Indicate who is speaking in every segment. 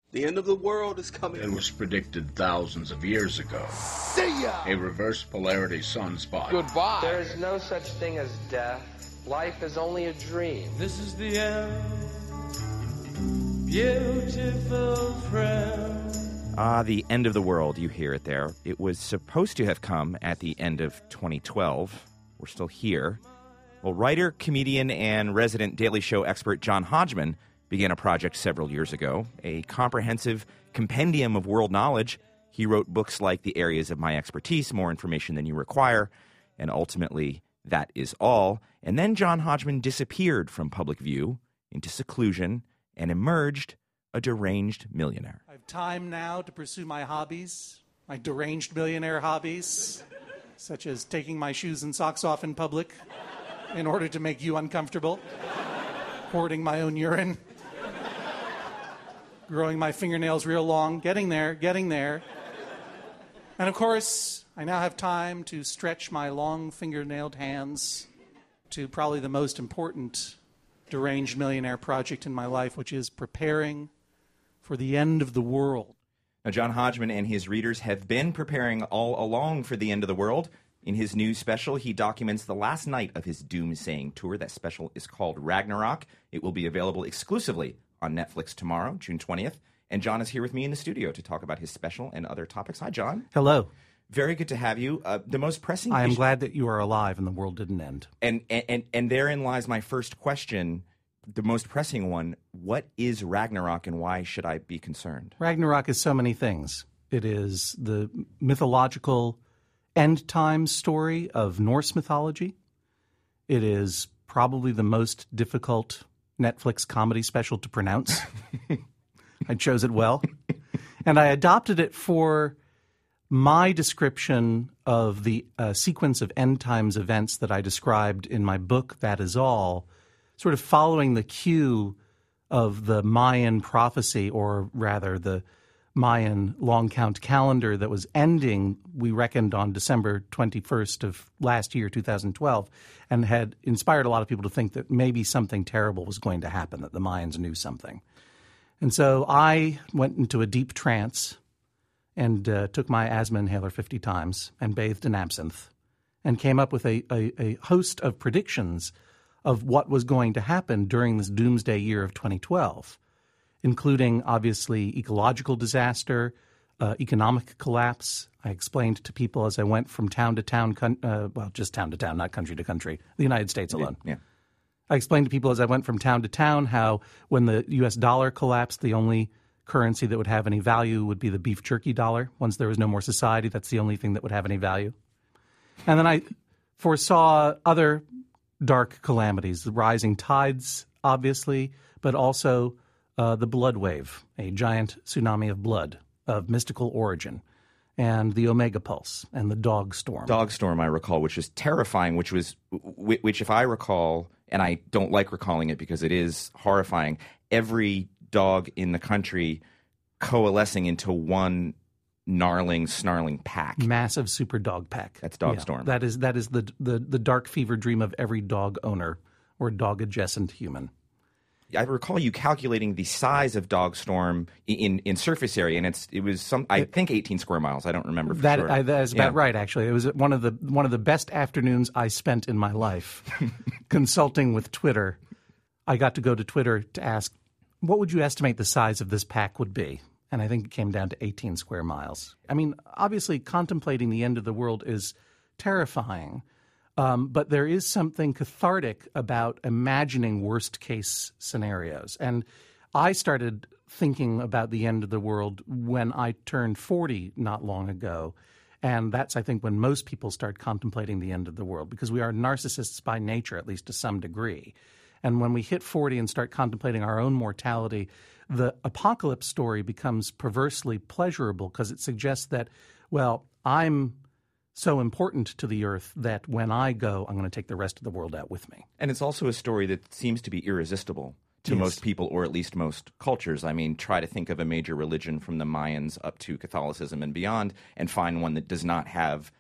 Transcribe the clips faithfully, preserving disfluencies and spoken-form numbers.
Speaker 1: The end of the world is coming.
Speaker 2: It was predicted thousands of years ago.
Speaker 1: See ya!
Speaker 2: A reverse polarity sunspot.
Speaker 1: Goodbye.
Speaker 3: There is no such thing as death. Life is only a dream.
Speaker 4: This is the end, beautiful friend.
Speaker 5: Ah, the end of the world, you hear it there. It was supposed to have come at the end of twenty twelve. We're still here. Well, writer, comedian, and resident Daily Show expert John Hodgman began a project several years ago, a comprehensive compendium of world knowledge. He wrote books like The Areas of My Expertise, More Information Than You Require, and ultimately, That Is All. And then John Hodgman disappeared from public view into seclusion and emerged a deranged millionaire.
Speaker 6: I have time now to pursue my hobbies, my deranged millionaire hobbies, such as taking my shoes and socks off in public in order to make you uncomfortable, hoarding my own urine, growing my fingernails real long, getting there, getting there. And of course, I now have time to stretch my long fingernailed hands to probably the most important deranged millionaire project in my life, which is preparing for the end of the world.
Speaker 5: Now, John Hodgman and his readers have been preparing all along for the end of the world. In his new special, he documents the last night of his doomsaying tour. That special is called Ragnarok. It will be available exclusively on Netflix tomorrow, June twentieth. And John is here with me in the studio to talk about his special and other topics. Hi, John.
Speaker 6: Hello.
Speaker 5: Very good to have you. Uh, the most pressing
Speaker 6: I am
Speaker 5: issue-
Speaker 6: glad that you are alive and the world didn't end.
Speaker 5: And, and, and, and therein lies my first question, the most pressing one. What is Ragnarok and why should I be concerned?
Speaker 6: Ragnarok is so many things. It is the mythological end times story of Norse mythology. It is probably the most difficult Netflix comedy special to pronounce. I chose it well. And I adopted it for my description of the uh, sequence of end times events that I described in my book, That Is All, sort of following the cue of the Mayan prophecy, or rather the Mayan long count calendar that was ending, we reckoned, on December twenty-first of last year, two thousand twelve, and had inspired a lot of people to think that maybe something terrible was going to happen, that the Mayans knew something. And so I went into a deep trance and uh, took my asthma inhaler fifty times and bathed in absinthe and came up with a, a, a host of predictions of what was going to happen during this doomsday year of twenty twelve, including, obviously, ecological disaster, uh, economic collapse. I explained to people as I went from town to town, con- uh, well, just town to town, not country to country, the United States alone.
Speaker 5: Yeah.
Speaker 6: I explained to people as I went from town to town how when the U S dollar collapsed, the only currency that would have any value would be the beef jerky dollar. Once there was no more society, that's the only thing that would have any value. And then I foresaw other dark calamities, the rising tides, obviously, but also uh, the blood wave, a giant tsunami of blood of mystical origin, and the Omega Pulse and the Dog Storm.
Speaker 5: Dog Storm, I recall, which was terrifying, which was, which if I recall, and I don't like recalling it because it is horrifying, every dog in the country coalescing into one gnarling, snarling pack.
Speaker 6: Massive super dog pack.
Speaker 5: That's Dog
Speaker 6: Yeah,
Speaker 5: Storm.
Speaker 6: That is that is the, the the dark fever dream of every dog owner or dog adjacent human.
Speaker 5: I recall you calculating the size of Dog Storm in, in surface area, and it's it was some I think eighteen square miles. I don't remember for
Speaker 6: That
Speaker 5: sure.
Speaker 6: I, that is about
Speaker 5: Yeah.
Speaker 6: right. Actually, it was one of the one of the best afternoons I spent in my life consulting with Twitter. I got to go to Twitter to ask, what would you estimate the size of this pack would be? And I think it came down to eighteen square miles. I mean, obviously, contemplating the end of the world is terrifying, um, but there is something cathartic about imagining worst-case scenarios. And I started thinking about the end of the world when I turned forty not long ago. And that's, I think, when most people start contemplating the end of the world, because we are narcissists by nature, at least to some degree. And when we hit forty and start contemplating our own mortality, the apocalypse story becomes perversely pleasurable because it suggests that, well, I'm so important to the earth that when I go, I'm going to take the rest of the world out with me.
Speaker 5: And it's also a story that seems to be irresistible to
Speaker 6: Yes.
Speaker 5: most people, or at least most cultures. I mean, try to think of a major religion from the Mayans up to Catholicism and beyond and find one that does not have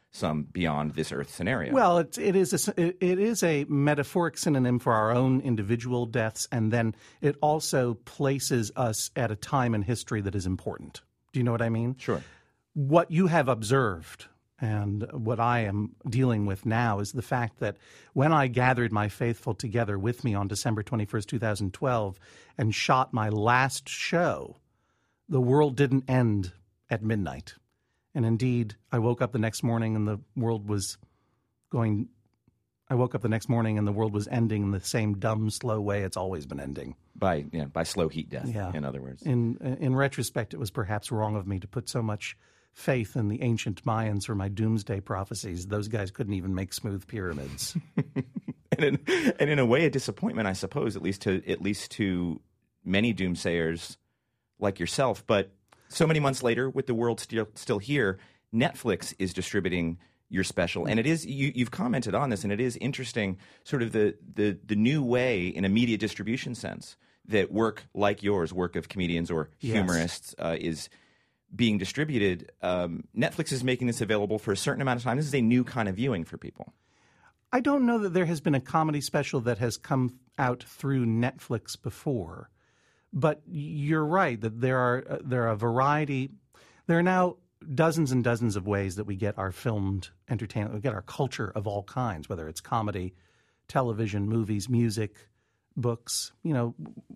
Speaker 5: some beyond this Earth scenario.
Speaker 6: Well, it, it is a, it is a metaphoric synonym for our own individual deaths, and then it also places us at a time in history that is important. Do you know what I mean?
Speaker 5: Sure.
Speaker 6: What you have observed and what I am dealing with now is the fact that when I gathered my faithful together with me on December twenty-first, two thousand twelve, and shot my last show, the world didn't end at midnight. And indeed, I woke up the next morning and the world was going – I woke up the next morning and the world was ending in the same dumb, slow way it's always been ending.
Speaker 5: By you know, by slow heat death,
Speaker 6: yeah.
Speaker 5: in other words.
Speaker 6: In, in retrospect, it was perhaps wrong of me to put so much faith in the ancient Mayans for my doomsday prophecies. Those guys couldn't even make smooth pyramids.
Speaker 5: and, in, and in a way, a disappointment, I suppose, at least to at least to many doomsayers like yourself. But so many months later, with the world still still here, Netflix is distributing your special, and it is you, you've commented on this, and it is interesting, sort of the the the new way in a media distribution sense that work like yours, work of comedians or humorists, yes. uh, is being distributed. Um, Netflix is making this available for a certain amount of time. This is a new kind of viewing for people.
Speaker 6: I don't know that there has been a comedy special that has come out through Netflix before, but you're right that there are uh, there are a variety. There are now dozens and dozens of ways that we get our filmed entertainment, we get our culture of all kinds, whether it's comedy, television, movies, music, books. You know,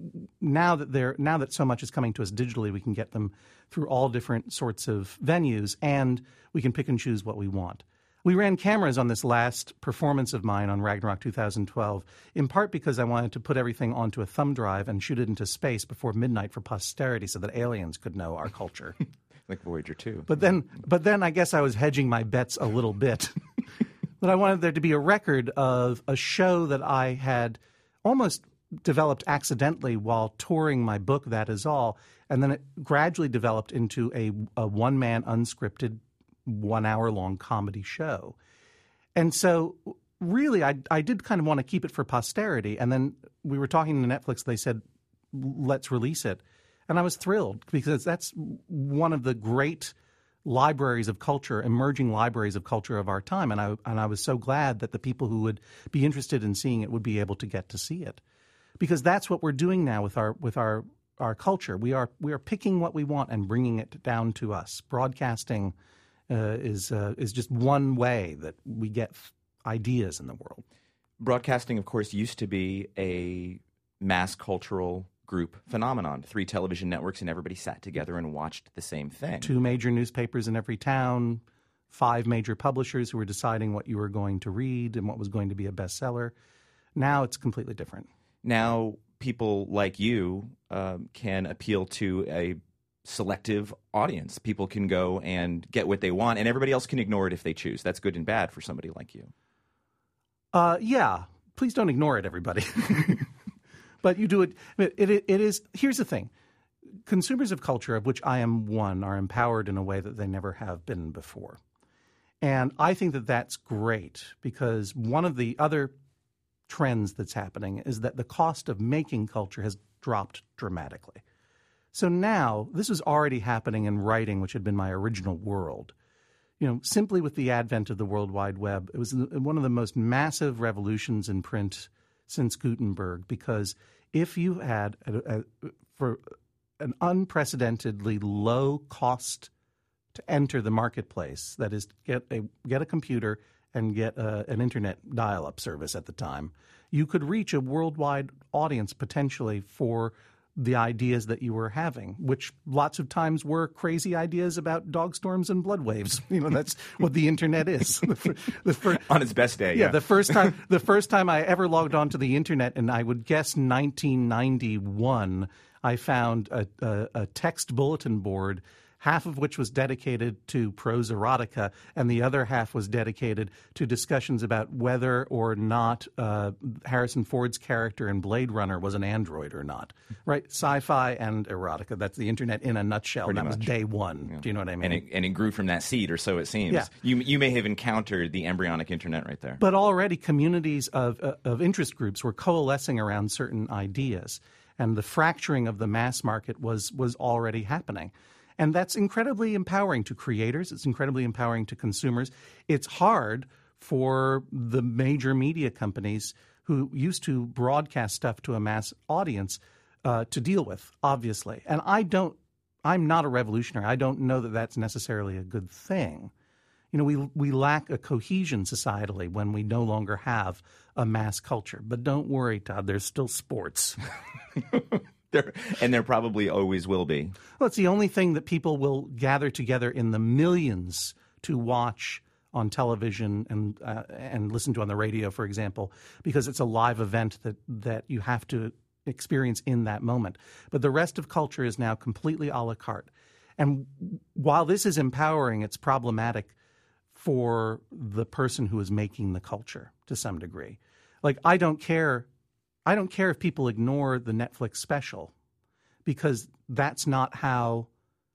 Speaker 6: now that they're now that so much is coming to us digitally, we can get them through all different sorts of venues, and we can pick and choose what we want. We ran cameras on this last performance of mine on Ragnarok two thousand twelve, in part because I wanted to put everything onto a thumb drive and shoot it into space before midnight for posterity so that aliens could know our culture.
Speaker 5: Like Voyager two.
Speaker 6: But then, but then I guess I was hedging my bets a little bit. But I wanted there to be a record of a show that I had almost developed accidentally while touring my book, That Is All, and then it gradually developed into a, a one-man unscripted one-hour-long comedy show. And so really I, I did kind of want to keep it for posterity, and then we were talking to Netflix. They said, let's release it. And I was thrilled because that's one of the great libraries of culture, emerging libraries of culture of our time. And I and I was so glad that the people who would be interested in seeing it would be able to get to see it. Because that's what we're doing now with our with our, our culture. We are we are picking what we want and bringing it down to us. Broadcasting uh, is uh, is just one way that we get ideas in the world.
Speaker 5: Broadcasting, of course, used to be a mass cultural group phenomenon. Three television networks and everybody sat together and watched the same thing.
Speaker 6: Two major newspapers in every town, five major publishers who were deciding what you were going to read and what was going to be a bestseller. Now it's completely different.
Speaker 5: Now people like you um, can appeal to a selective audience. People can go and get what they want, and everybody else can ignore it if they choose. That's good and bad for somebody like you.
Speaker 6: Uh, yeah. Please don't ignore it, everybody. But you do it, it, it. It is. Here's the thing: consumers of culture, of which I am one, are empowered in a way that they never have been before, and I think that that's great because one of the other trends that's happening is that the cost of making culture has dropped dramatically. So now this is already happening in writing, which had been my original world. You know, simply with the advent of the World Wide Web, it was one of the most massive revolutions in print since Gutenberg, because if you had a, a, for an unprecedentedly low cost to enter the marketplace, that is, get a get a computer and get a, an internet dial-up service at the time, you could reach a worldwide audience potentially for the ideas that you were having, which lots of times were crazy ideas about dog storms and blood waves. You know, that's what the internet is. the, the fir-
Speaker 5: On its best day,
Speaker 6: yeah.
Speaker 5: yeah.
Speaker 6: The first time, the first time I ever logged onto the internet, and I would guess nineteen ninety-one, I found a, a, a text bulletin board, half of which was dedicated to prose erotica, and the other half was dedicated to discussions about whether or not uh, Harrison Ford's character in Blade Runner was an android or not. Right? Sci-fi and erotica. That's the internet in a nutshell.
Speaker 5: Pretty
Speaker 6: that
Speaker 5: much.
Speaker 6: was day one. Yeah. Do you know what I mean?
Speaker 5: And it, and it grew from that seed, or so it seems.
Speaker 6: Yeah.
Speaker 5: You you may have encountered the embryonic internet right there.
Speaker 6: But already communities of uh, of interest groups were coalescing around certain ideas, and the fracturing of the mass market was was already happening. And that's incredibly empowering to creators. It's incredibly empowering to consumers. It's hard for the major media companies who used to broadcast stuff to a mass audience uh, to deal with, obviously. And I don't, I'm not a revolutionary. I don't know that that's necessarily a good thing. You know, we we lack a cohesion societally when we no longer have a mass culture. But don't worry, Todd, there's still sports.
Speaker 5: There, and there probably always will be.
Speaker 6: Well, it's the only thing that people will gather together in the millions to watch on television and uh, and listen to on the radio, for example, because it's a live event that, that you have to experience in that moment. But the rest of culture is now completely a la carte. And while this is empowering, it's problematic for the person who is making the culture to some degree. Like, I don't care I don't care if people ignore the Netflix special, because that's not how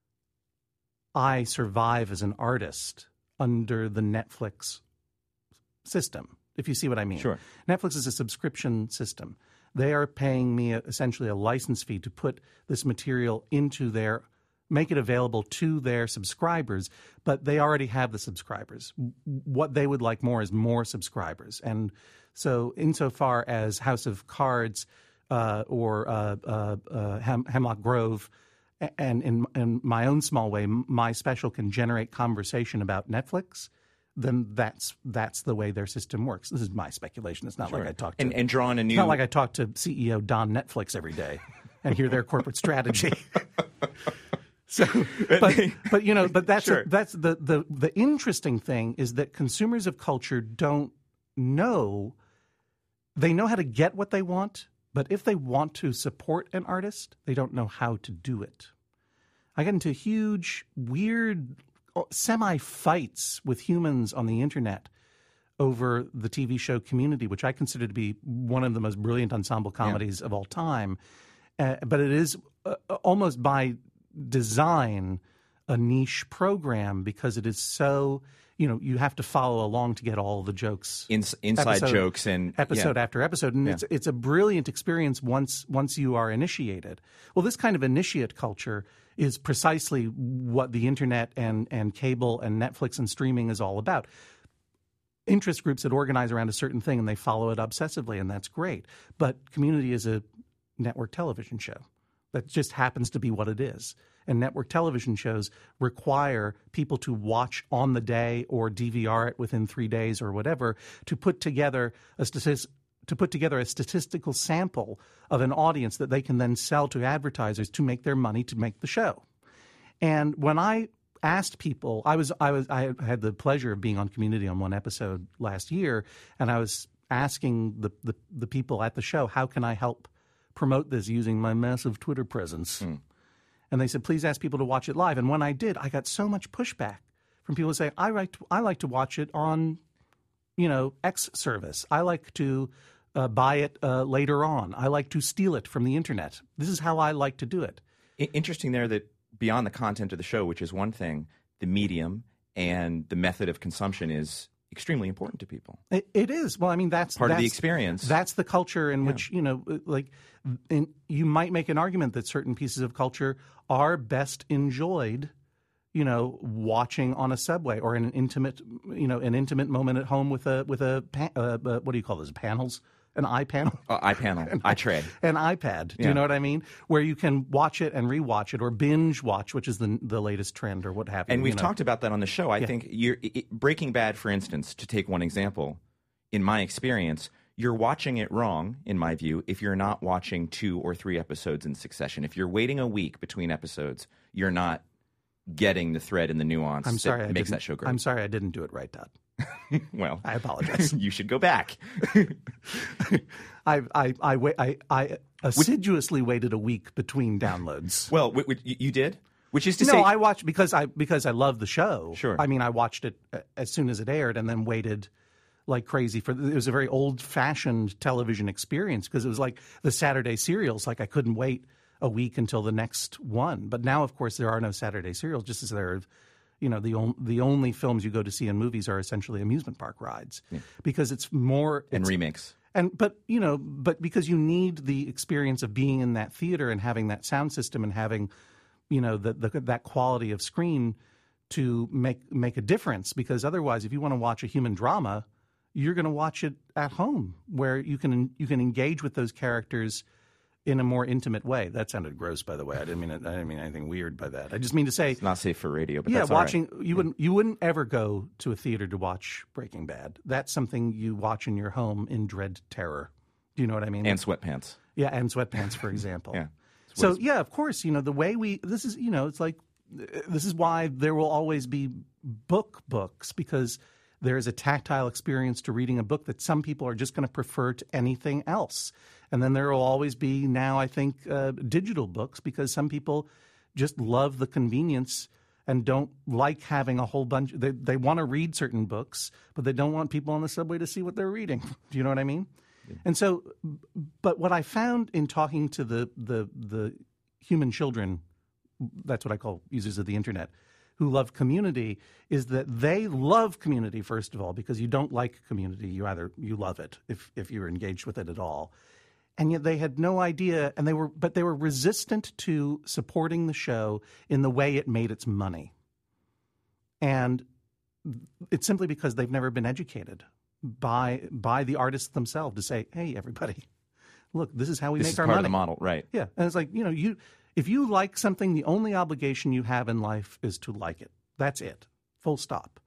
Speaker 6: I survive as an artist under the Netflix system, if you see what I mean.
Speaker 5: Sure.
Speaker 6: Netflix is a subscription system. They are paying me a, essentially a license fee to put this material into their make it available to their subscribers, but they already have the subscribers. What they would like more is more subscribers. And so insofar as House of Cards uh, or uh, uh, uh, Hem- Hemlock Grove, and in, in my own small way, my special can generate conversation about Netflix, then that's that's the way their system works. This is my speculation. It's not
Speaker 5: Sure.
Speaker 6: like I talk to
Speaker 5: and, and draw on a new.
Speaker 6: It's not like I talk to C E O Don Netflix every day and hear their corporate strategy. So, but but you know, but that's
Speaker 5: Sure.
Speaker 6: a, that's the, the the interesting thing is that consumers of culture don't know. They know how to get what they want, but if they want to support an artist, they don't know how to do it. I get into huge, weird, semi-fights with humans on the internet over the T V show Community, which I consider to be one of the most brilliant ensemble comedies yeah. of all time. Uh, but it is uh, almost by design a niche program because it is so, you know, you have to follow along to get all the jokes.
Speaker 5: In, inside
Speaker 6: episode,
Speaker 5: jokes and
Speaker 6: episode
Speaker 5: yeah.
Speaker 6: after episode. And yeah. it's it's a brilliant experience once once you are initiated. Well, this kind of initiate culture is precisely what the internet and, and cable and Netflix and streaming is all about. Interest groups that organize around a certain thing and they follow it obsessively, and that's great. But Community is a network television show. That just happens to be what it is. And network television shows require people to watch on the day or D V R it within three days or whatever to put together a statistic, to put together a statistical sample of an audience that they can then sell to advertisers to make their money to make the show. And when I asked people, I was I was I had the pleasure of being on Community on one episode last year, and I was asking the the, the people at the show, how can I help promote this using my massive Twitter presence? Mm. And they said, please ask people to watch it live. And when I did, I got so much pushback from people saying, I like to, I like to watch it on, you know, X service. I like to uh, buy it uh, later on. I like to steal it from the internet. This is how I like to do it.
Speaker 5: Interesting there that beyond the content of the show, which is one thing, the medium and the method of consumption is extremely important to people.
Speaker 6: It, it is. Well, I mean, that's
Speaker 5: part
Speaker 6: that's,
Speaker 5: of the experience.
Speaker 6: That's the culture in
Speaker 5: yeah.
Speaker 6: which, you know, like in, you might make an argument that certain pieces of culture are best enjoyed, you know, watching on a subway or in an intimate, you know, an intimate moment at home with a with a uh, uh, what do you call those panels? An iPanel?
Speaker 5: Uh, iPanel, an iTray.
Speaker 6: An iPad. Do
Speaker 5: yeah.
Speaker 6: you know what I mean? Where you can watch it and rewatch it or binge watch, which is the the latest trend or what have you.
Speaker 5: And we've
Speaker 6: you know.
Speaker 5: talked about that on the show. I
Speaker 6: yeah.
Speaker 5: think you're, it, Breaking Bad, for instance, to take one example, in my experience, you're watching it wrong, in my view, if you're not watching two or three episodes in succession. If you're waiting a week between episodes, you're not getting the thread and the nuance
Speaker 6: I'm sorry,
Speaker 5: that
Speaker 6: I
Speaker 5: makes
Speaker 6: didn't-
Speaker 5: that show great.
Speaker 6: I'm sorry I didn't do it right, Todd.
Speaker 5: Well,
Speaker 6: I apologize.
Speaker 5: you should go back.
Speaker 6: I I I, wait, I I assiduously waited a week between downloads.
Speaker 5: Well, w- w- you did? Which is to
Speaker 6: no,
Speaker 5: say...
Speaker 6: I watched because I because I love the show.
Speaker 5: Sure.
Speaker 6: I mean, I watched it as soon as it aired and then waited like crazy for. It was a very old-fashioned television experience because it was like the Saturday serials. Like I couldn't wait a week until the next one. But now, of course, there are no Saturday serials. Just as there are, you know, the on, the only films you go to see in movies are essentially amusement park rides yeah. because it's more
Speaker 5: and
Speaker 6: it's,
Speaker 5: remakes.
Speaker 6: And but you know, but because you need the experience of being in that theater and having that sound system and having you know, the, the, that quality of screen to make make a difference. Because otherwise, if you want to watch a human drama, you're going to watch it at home, where you can you can engage with those characters in a more intimate way. That sounded gross, by the way. I didn't mean it, I didn't mean anything weird by that. I just mean to say
Speaker 5: It's not safe for radio, but
Speaker 6: yeah,
Speaker 5: that's all
Speaker 6: watching
Speaker 5: right.
Speaker 6: you wouldn't you wouldn't ever go to a theater to watch Breaking Bad. That's something you watch in your home in dread terror. Do you know what I mean?
Speaker 5: And sweatpants.
Speaker 6: Yeah, and sweatpants, for example.
Speaker 5: Yeah.
Speaker 6: So yeah, of course, you know, the way we this is, you know, it's like this is why there will always be book books, because there is a tactile experience to reading a book that some people are just going to prefer to anything else. And then there will always be now, I think, uh, digital books, because some people just love the convenience and don't like having a whole bunch. They, they want to read certain books, but they don't want people on the subway to see what they're reading. Do you know what I mean? Yeah. And so, but what I found in talking to the, the, the human children, that's what I call users of the internet, who love community, is that they love community, first of all, because you don't like community. You either you love it if, if you're engaged with it at all. And yet they had no idea, and they were, but they were resistant to supporting the show in the way it made its money. And it's simply because they've never been educated by by the artists themselves to say, "Hey, everybody, look, this is how we
Speaker 5: This
Speaker 6: make
Speaker 5: is
Speaker 6: our
Speaker 5: part
Speaker 6: money."
Speaker 5: of the model, right?
Speaker 6: Yeah, and it's like, you know, you if you like something, the only obligation you have in life is to like it. That's it, full stop.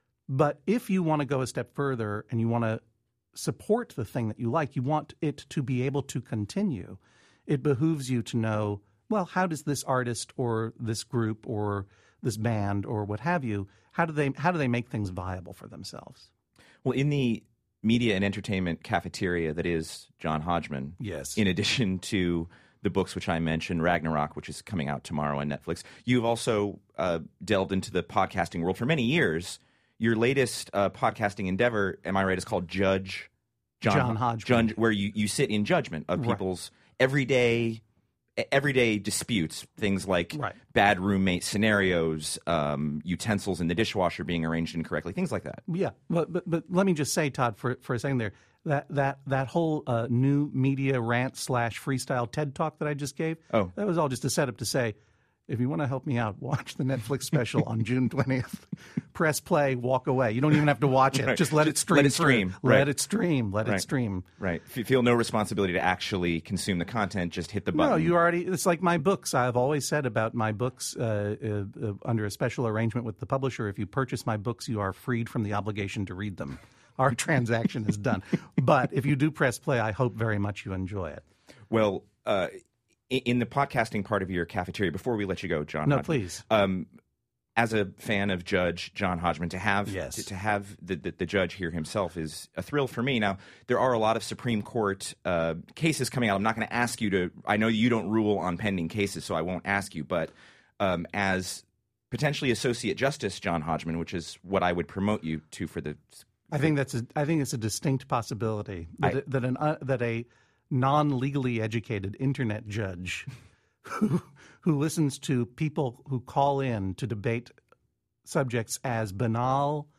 Speaker 6: But if you want to go a step further and you want to support the thing that you like, you want it to be able to continue, it behooves you to know, well, how does this artist or this group or this band or what have you, how do they how do they make things viable for themselves?
Speaker 5: Well, in the media and entertainment cafeteria that is John Hodgman,
Speaker 6: yes,
Speaker 5: in addition to the books which I mentioned, Ragnarok, which is coming out tomorrow on Netflix, you've also uh, delved into the podcasting world for many years. Your latest uh, podcasting endeavor, am I right, is called Judge John,
Speaker 6: John Hodgman,
Speaker 5: Judge, where you, you sit in judgment of
Speaker 6: right.
Speaker 5: people's everyday everyday disputes, things like
Speaker 6: right.
Speaker 5: bad roommate scenarios, um, utensils in the dishwasher being arranged incorrectly, things like that.
Speaker 6: Yeah, but but, but let me just say, Todd, for for a second there, that that that whole uh, new media rant slash freestyle TED talk that I just gave,
Speaker 5: oh.
Speaker 6: that was all just a setup to say, if you want to help me out, watch the Netflix special on June twentieth. Press play, walk away. You don't even have to watch it.
Speaker 5: Right.
Speaker 6: Just let
Speaker 5: Just
Speaker 6: it stream.
Speaker 5: let it stream.
Speaker 6: Through.
Speaker 5: Right.
Speaker 6: Let it stream. Let
Speaker 5: right.
Speaker 6: it stream.
Speaker 5: Right. If you feel no responsibility to actually consume the content, just hit the button.
Speaker 6: No, you already. It's like my books. I've always said about my books, uh, uh, uh, under a special arrangement with the publisher, if you purchase my books, you are freed from the obligation to read them. Our transaction is done. But if you do press play, I hope very much you enjoy it.
Speaker 5: Well, uh, in the podcasting part of your cafeteria, before we let you go, John.
Speaker 6: No,
Speaker 5: Hodgman,
Speaker 6: please.
Speaker 5: Um, as a fan of Judge John Hodgman, to have
Speaker 6: yes.
Speaker 5: to, to have the, the the judge here himself is a thrill for me. Now, there are a lot of Supreme Court uh, cases coming out. I'm not going to ask you to. I know you don't rule on pending cases, so I won't ask you. But um, as potentially Associate Justice John Hodgman, which is what I would promote you to for the.
Speaker 6: I think that's a. I think it's a distinct possibility that
Speaker 5: I,
Speaker 6: it, that an uh, that a non-legally educated internet judge who who listens to people who call in to debate subjects as banal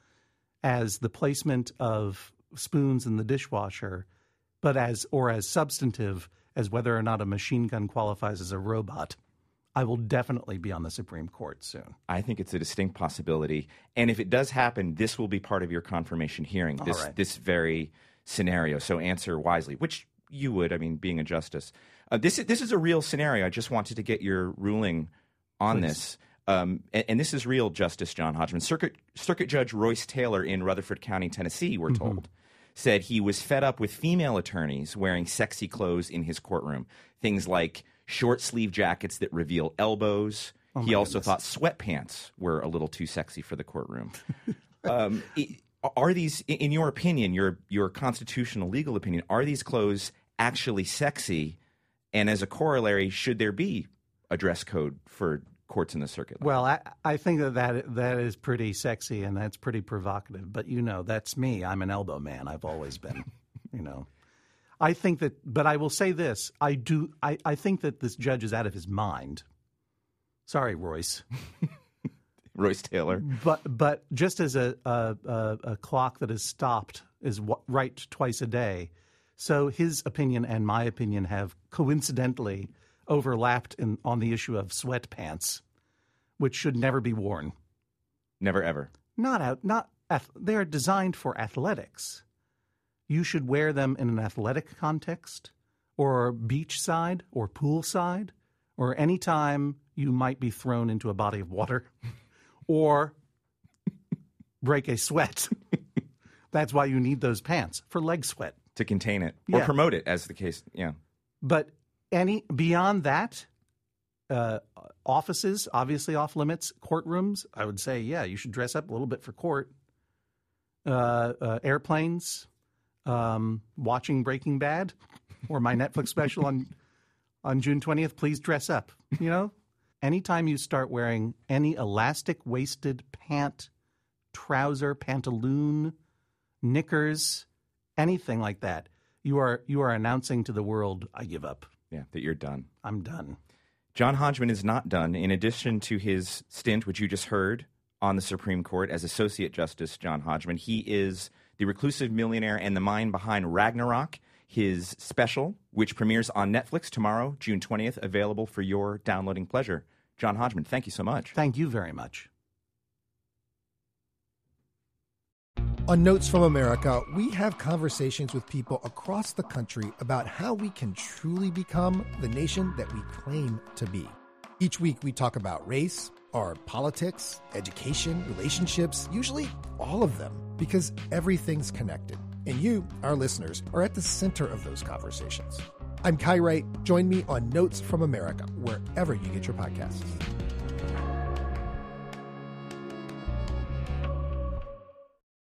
Speaker 6: as the placement of spoons in the dishwasher, but as or as substantive as whether or not a machine gun qualifies as a robot. I will definitely be on the Supreme Court soon.
Speaker 5: I think it's a distinct possibility. And if it does happen, this will be part of your confirmation hearing, this
Speaker 6: right.
Speaker 5: this very scenario. So answer wisely, which you would, I mean, being a justice. Uh, this, this is a real scenario. I just wanted to get your ruling on
Speaker 6: Please.
Speaker 5: this. Um, and, and this is real, Justice John Hodgman. Circuit, Circuit Judge Royce Taylor in Rutherford County, Tennessee, we're told, mm-hmm. said he was fed up with female attorneys wearing sexy clothes in his courtroom. Things like short sleeve jackets that reveal elbows.
Speaker 6: Oh
Speaker 5: he also
Speaker 6: goodness.
Speaker 5: thought sweatpants were a little too sexy for the courtroom. um, are these, in your opinion, your your constitutional legal opinion, are these clothes actually sexy? And as a corollary, should there be a dress code for courts in the circuit?
Speaker 6: Well, I, I think that, that that is pretty sexy and that's pretty provocative. But, you know, that's me. I'm an elbow man. I've always been, you know. I think that, but I will say this. I do. I, I think that this judge is out of his mind. Sorry, Royce.
Speaker 5: Royce Taylor.
Speaker 6: But but just as a a, a, a clock that is stopped is w- right twice a day, so his opinion and my opinion have coincidentally overlapped in, on the issue of sweatpants, which should never be worn.
Speaker 5: Never, ever.
Speaker 6: Not out, not they're designed for athletics. You should wear them in an athletic context, or beachside, or poolside, or any time you might be thrown into a body of water, or break a sweat. That's why you need those pants, for leg sweat.
Speaker 5: To contain it, or
Speaker 6: Yeah.
Speaker 5: promote it, as the case, yeah.
Speaker 6: But any beyond that, uh, offices, obviously off limits. Courtrooms, I would say, yeah, you should dress up a little bit for court. Uh, uh, airplanes, um, watching Breaking Bad, or my Netflix special on on June twentieth, please dress up. You know, anytime you start wearing any elastic-waisted pant, trouser, pantaloon, knickers, anything like that, you are you are announcing to the world, I give up.
Speaker 5: Yeah, that you're done.
Speaker 6: I'm done.
Speaker 5: John Hodgman is not done. In addition to his stint, which you just heard, on the Supreme Court as Associate Justice John Hodgman, he is the reclusive millionaire and the mind behind Ragnarok, his special, which premieres on Netflix tomorrow, June twentieth, available for your downloading pleasure. John Hodgman, thank you so much.
Speaker 6: Thank you very much.
Speaker 7: On Notes from America, we have conversations with people across the country about how we can truly become the nation that we claim to be. Each week, we talk about race, our politics, education, relationships, usually all of them, because everything's connected. And you, our listeners, are at the center of those conversations. I'm Kai Wright. Join me on Notes from America, wherever you get your podcasts.